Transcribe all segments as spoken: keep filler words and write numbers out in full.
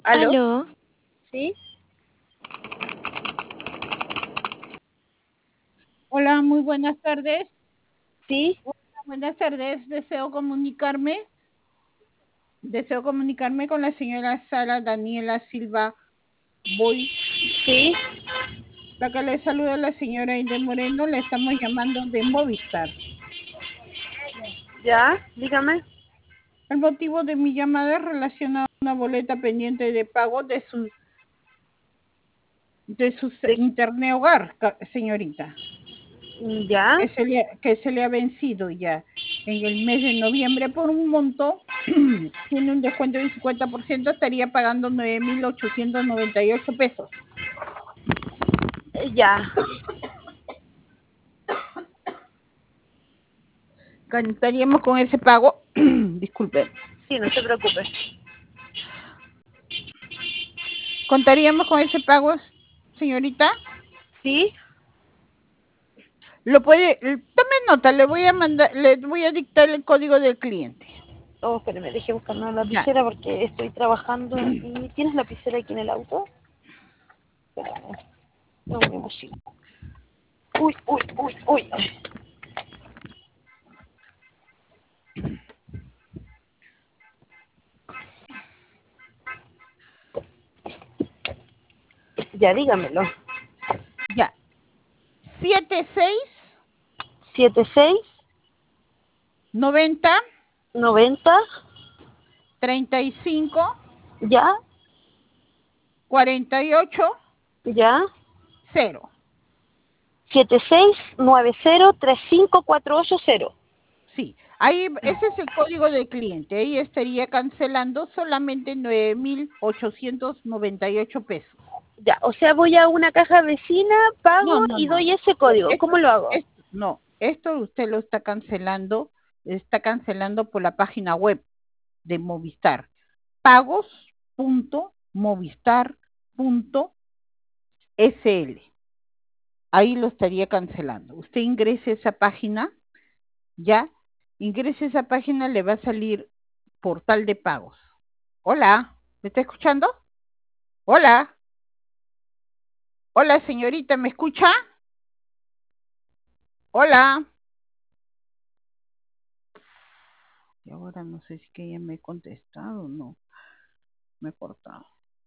¿Aló? Aló, ¿Sí? Hola, muy buenas tardes. ¿Sí? Hola, buenas tardes. Deseo comunicarme, deseo comunicarme con la señora Sara Daniela Silva Boy. ¿Sí? La que le saluda la señora Inde Moreno, le estamos llamando de Movistar. ¿Ya? Dígame. El motivo de mi llamada es relacionado a una boleta pendiente de pago de su de su De- internet hogar, ca- señorita, ¿Ya? que se le, que se le ha vencido ya en el mes de noviembre por un monto, tiene un descuento del cincuenta por ciento, estaría pagando nueve mil ochocientos noventa y ocho pesos. Eh, Ya. Contaríamos con ese pago, disculpe, Sí, no se preocupe. contaríamos con ese pago, señorita. ¿Sí? Lo puede, tome nota, le voy a mandar, le voy a dictar el código del cliente. Oh, espérame, deje buscar una Ya. lapicera porque estoy trabajando. ¿Y tienes lapicera aquí en el auto? Espérame. No, mi mochila. Uy, uy, uy, uy. Ya, dígamelo. Ya. Siete seis Siete seis noventa noventa. treinta y cinco ¿Ya? cuarenta y ocho ¿Ya? cero. Siete seis nueve cero tres cinco cuatro ocho cero. Sí, ahí ese es el código del cliente. Ahí estaría cancelando solamente nueve mil ochocientos noventa y ocho pesos. Ya, o sea, voy a una caja vecina, No, pago no, y no. doy ese código. Esto, ¿Cómo lo hago? esto, no, esto usted lo está cancelando, está cancelando por la página web de Movistar. pagos punto movistar punto s l. Ahí lo estaría cancelando. Usted ingrese a esa página, ya, ingrese a esa página, le va a salir portal de pagos. Hola, ¿me está escuchando? Hola, hola señorita, ¿me escucha? Hola. Y ahora no sé si que ella me ha contestado o no. Me he cortado.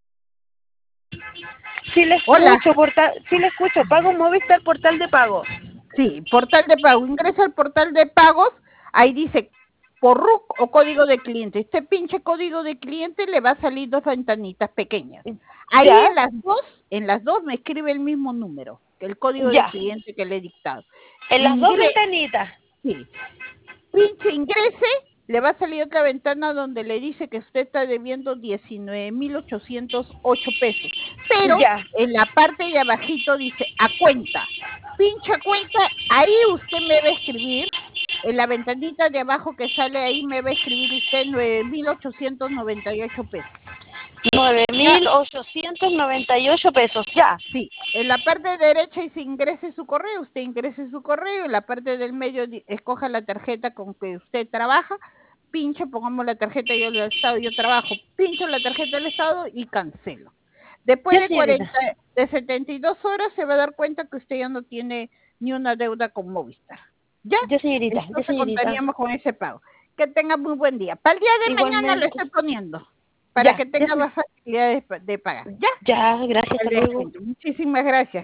Sí le Hola. escucho, portal, sí le escucho. Pago Movistar portal de pago. Sí, portal de pago. Ingresa al portal de pagos, ahí dice por R U C o código de cliente. Este pinche código de cliente le va a salir dos ventanitas pequeñas. Ahí Ya, en las dos, en las dos me escribe el mismo número, que el código de ya. cliente que le he dictado. En las dos Ingre, ventanitas. sí, pinche ingrese, le va a salir otra ventana donde le dice que usted está debiendo diecinueve mil ochocientos ocho pesos. Pero Ya. en la parte de abajito dice a cuenta. Pincha cuenta, ahí usted me va a escribir, en la ventanita de abajo que sale ahí me va a escribir usted nueve mil ochocientos noventa y ocho pesos. Nueve Ya, mil ochocientos noventa y ocho pesos. Ya. sí, en la parte derecha dice ingrese su correo, usted ingrese su correo, en la parte del medio escoja la tarjeta con que usted trabaja, pinche, pongamos la tarjeta yo del Estado, yo trabajo, pincho la tarjeta del Estado y cancelo. Después Ya, de señorita. cuarenta, de setenta y dos horas se va a dar cuenta que usted ya no tiene ni una deuda con Movistar. ¿Ya? Ya, señorita. Ya, Entonces señorita. contaríamos con ese pago. Que tenga muy buen día. Para el día de mañana lo Igualmente. estoy poniendo, para Ya, que ya, tenga se- más facilidad de, de pagar. ¿Ya? ya. Gracias, El hasta luego. descuento. Muchísimas gracias.